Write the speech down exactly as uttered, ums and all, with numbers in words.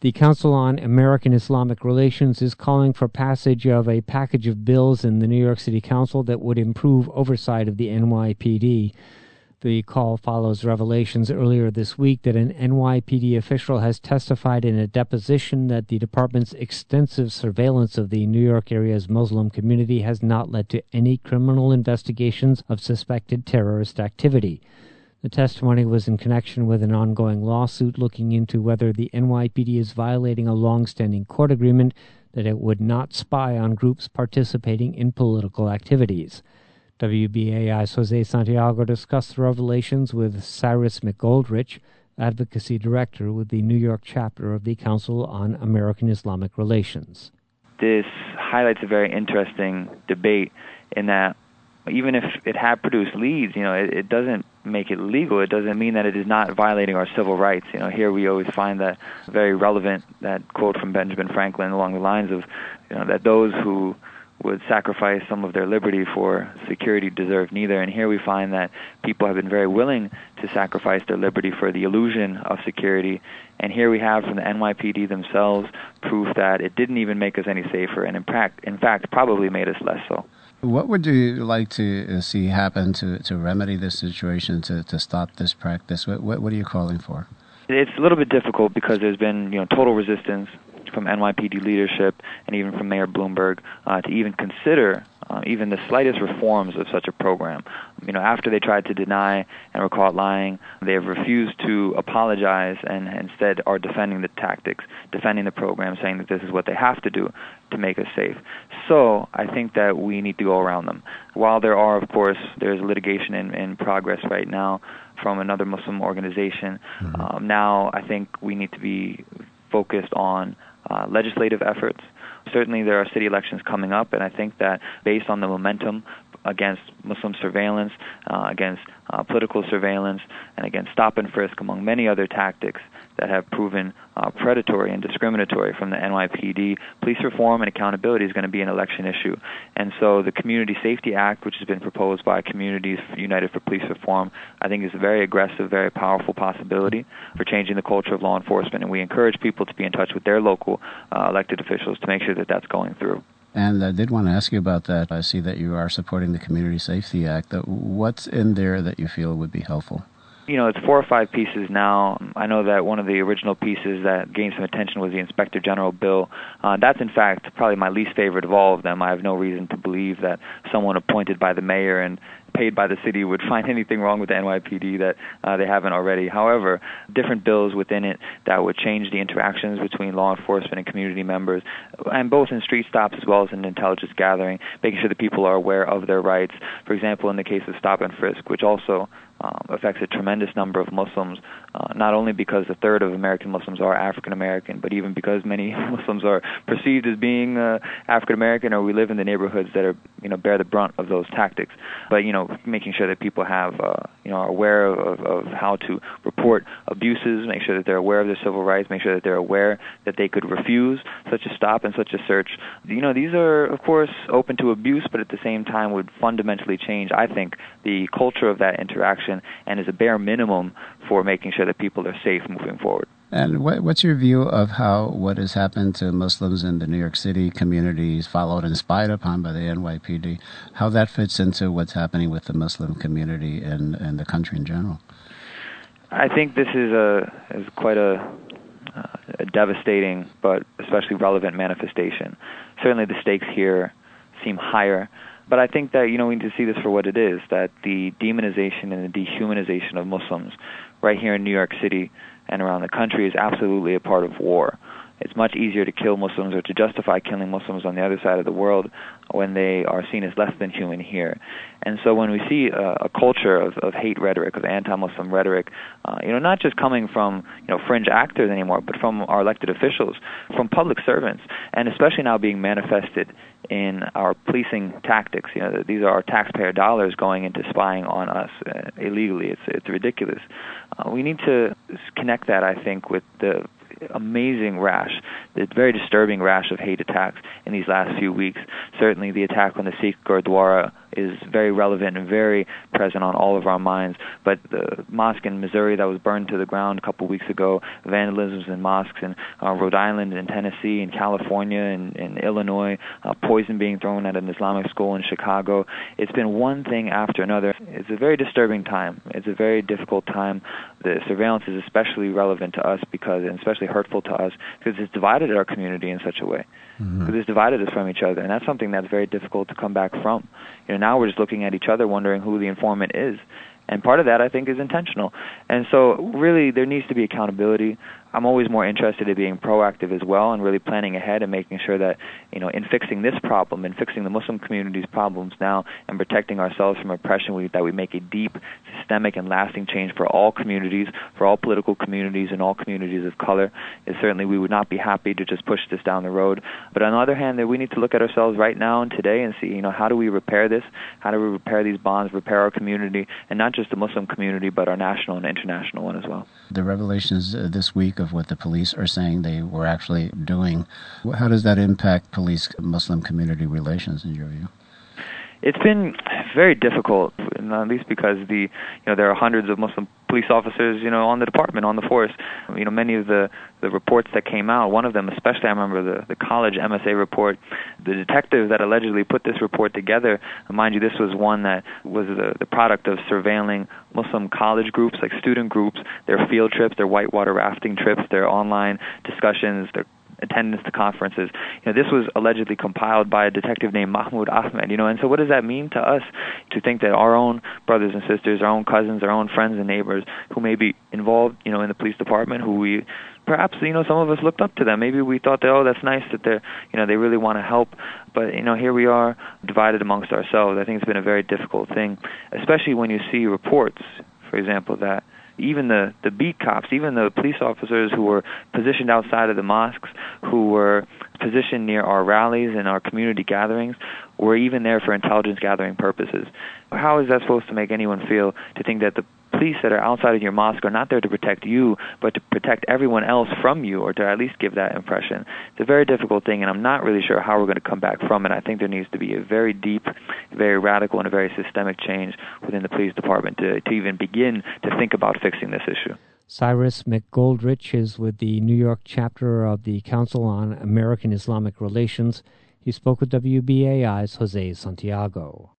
The Council on American Islamic Relations is calling for passage of a package of bills in the New York City Council that would improve oversight of the N Y P D. The call follows revelations earlier this week that an N Y P D official has testified in a deposition that the department's extensive surveillance of the New York area's Muslim community has not led to any criminal investigations of suspected terrorist activity. The testimony was in connection with an ongoing lawsuit looking into whether the N Y P D is violating a long-standing court agreement that it would not spy on groups participating in political activities. W B A I's Jose Santiago discussed the revelations with Cyrus McGoldrich, Advocacy Director with the New York chapter of the Council on American Islamic Relations. This highlights a very interesting debate in that even if it had produced leads, you know, it, it doesn't make it legal. It doesn't mean that it is not violating our civil rights. You know, here we always find that very relevant, that quote from Benjamin Franklin along the lines of, you know, that those who would sacrifice some of their liberty for security deserve neither. And here we find that people have been very willing to sacrifice their liberty for the illusion of security. And here we have from the N Y P D themselves proof that it didn't even make us any safer, and in fact, in fact probably made us less so. What would you like to see happen to, to remedy this situation, to, to stop this practice? What, what, what are you calling for? It's a little bit difficult because there's been, you know, total resistance from N Y P D leadership and even from Mayor Bloomberg uh, to even consider uh, even the slightest reforms of such a program. You know, after they tried to deny and were caught lying, they have refused to apologize and instead are defending the tactics, defending the program, saying that this is what they have to do to make us safe. So I think that we need to go around them. While there are, of course, there's litigation in, in progress right now from another Muslim organization, mm-hmm. um, now I think we need to be focused on uh, legislative efforts. Certainly there are city elections coming up, and I think that based on the momentum against Muslim surveillance, uh, against uh, political surveillance, and against stop and frisk, among many other tactics that have proven uh, predatory and discriminatory from the N Y P D, police reform and accountability is going to be an election issue. And so the Community Safety Act, which has been proposed by Communities United for Police Reform, I think is a very aggressive, very powerful possibility for changing the culture of law enforcement. And we encourage people to be in touch with their local uh, elected officials to make sure that that's going through. And I did want to ask you about that. I see that you are supporting the Community Safety Act. What's in there that you feel would be helpful? You know, it's four or five pieces now. I know that one of the original pieces that gained some attention was the Inspector General bill. Uh, that's, in fact, probably my least favorite of all of them. I have no reason to believe that someone appointed by the mayor and paid by the city would find anything wrong with the N Y P D that uh, they haven't already. However, different bills within it that would change the interactions between law enforcement and community members, and both in street stops as well as in intelligence gathering, making sure that people are aware of their rights. For example, in the case of stop and frisk, which also um, affects a tremendous number of Muslims, uh, not only because a third of American Muslims are African American, but even because many Muslims are perceived as being uh, African American, or we live in the neighborhoods that are, you know, bear the brunt of those tactics. But, you know, making sure that people have, uh, you know, are aware of, of how to report abuses, make sure that they're aware of their civil rights, make sure that they're aware that they could refuse such a stop and such a search. You know, these are, of course, open to abuse, but at the same time would fundamentally change, I think, the culture of that interaction and is a bare minimum for making sure that people are safe moving forward. And what, what's your view of how what has happened to Muslims in the New York City communities, followed and spied upon by the N Y P D, how that fits into what's happening with the Muslim community and, and the country in general? I think this is a is quite a, uh, a devastating but especially relevant manifestation. Certainly the stakes here seem higher, but I think that, you know, we need to see this for what it is, that the demonization and the dehumanization of Muslims right here in New York City and around the country is absolutely a part of war. It's much easier to kill Muslims or to justify killing Muslims on the other side of the world when they are seen as less than human here. And so when we see a, a culture of, of hate rhetoric, of anti-Muslim rhetoric, uh, you know, not just coming from, you know, fringe actors anymore, but from our elected officials, from public servants, and especially now being manifested in our policing tactics. You know, these are our taxpayer dollars going into spying on us uh, illegally. It's it's ridiculous. Uh, we need to connect that, I think, with the amazing rash the very disturbing rash of hate attacks in these last few weeks. Certainly the attack on the Sikh Gurdwara is very relevant and very present on all of our minds. But the mosque in Missouri that was burned to the ground a couple weeks ago, vandalisms in mosques in uh, Rhode Island and Tennessee and California and, and Illinois, uh, poison being thrown at an Islamic school in Chicago. It's been one thing after another. It's a very disturbing time. It's a very difficult time. The surveillance is especially relevant to us because, and especially hurtful to us, because it's divided our community in such a way. Mm-hmm. Because it's divided us from each other, and that's something that's very difficult to come back from. You know, now we're just looking at each other, wondering who the informant is. And part of that, I think, is intentional. And so, really, there needs to be accountability. I'm always more interested in being proactive as well and really planning ahead and making sure that, you know, in fixing this problem and fixing the Muslim community's problems now and protecting ourselves from oppression, we, that we make a deep, systemic, and lasting change for all communities, for all political communities and all communities of color. And certainly, we would not be happy to just push this down the road. But on the other hand, that we need to look at ourselves right now and today and see, you know, how do we repair this? How do we repair these bonds, repair our community, and not just the Muslim community, but our national and international one as well. The revelations uh, this week of what the police are saying they were actually doing, how does that impact police-Muslim community relations in your view? It's been very difficult, not least because the you know there are hundreds of Muslim police officers you know on the department, on the force. You know many of the, the reports that came out, one of them especially, I remember the, the college M S A report, the detective that allegedly put this report together, mind you, this was one that was the, the product of surveilling Muslim college groups, like student groups, their field trips, their whitewater rafting trips, their online discussions, their attendance to conferences. You know, this was allegedly compiled by a detective named Mahmoud Ahmed, you know, and so what does that mean to us to think that our own brothers and sisters, our own cousins, our own friends and neighbors who may be involved, you know, in the police department, who we perhaps, you know, some of us looked up to them. Maybe we thought that, oh, that's nice that they're, you know, they really want to help. But, you know, here we are divided amongst ourselves. I think it's been a very difficult thing, especially when you see reports, for example, that even the, the beat cops, even the police officers who were positioned outside of the mosques, who were positioned near our rallies and our community gatherings, were even there for intelligence gathering purposes. How is that supposed to make anyone feel to think that the police that are outside of your mosque are not there to protect you, but to protect everyone else from you, or to at least give that impression? It's a very difficult thing, and I'm not really sure how we're going to come back from it. I think there needs to be a very deep, very radical, and a very systemic change within the police department to, to even begin to think about fixing this issue. Cyrus McGoldrich is with the New York chapter of the Council on American Islamic Relations. He spoke with W B A I's Jose Santiago.